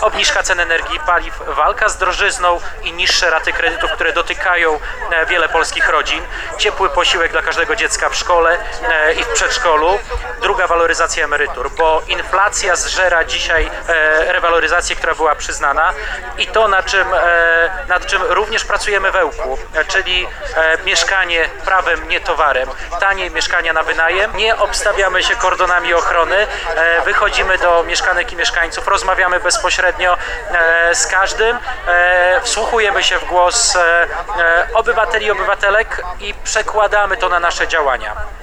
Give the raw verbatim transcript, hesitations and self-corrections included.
obniżka cen energii i paliw, walka z drożyzną i niższe raty kredytów, które dotykają e, wiele polskich rodzin, ciepły posiłek dla każdego dziecka w szkole e, i w przedszkolu, druga waloryzacja emerytur, bo inflacja zżera dzisiaj e, rewaloryzację, która była przyznana i to, na czym, e, nad czym również pracujemy we ŁKU, e, czyli e, mieszkanie prawem, nie towarem, tanie mieszkania na wynajem, nie obstawiamy się kordonami ochrony, e, wychodzimy do mieszkanek i mieszkańców, rozmawiamy bezpośrednio e, z każdym, e, wsłuchujemy się w głos e, e, obywateli i obywatelek i przekładamy to na nasze działania.